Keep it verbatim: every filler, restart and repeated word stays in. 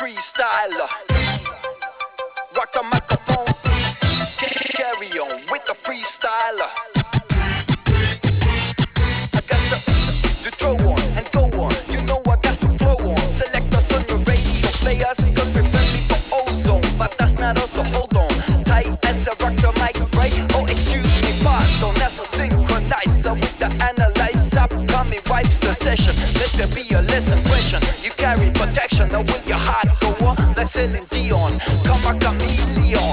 freestyler. Rock the microphone, carry on with the freestyler. I got to, to throw on and go on. You know I got to flow on. Select us on your radio players, cause we're friendly for ozone. But that's not us, so hold on tight as I rock the mic, right? Oh, excuse me, pardon. That's a synchronizer with the analyzer. Upcoming vibes the session. Let there be a less impression. You carry protection, now will your heart go on like Celine Dion? Come a chameleon.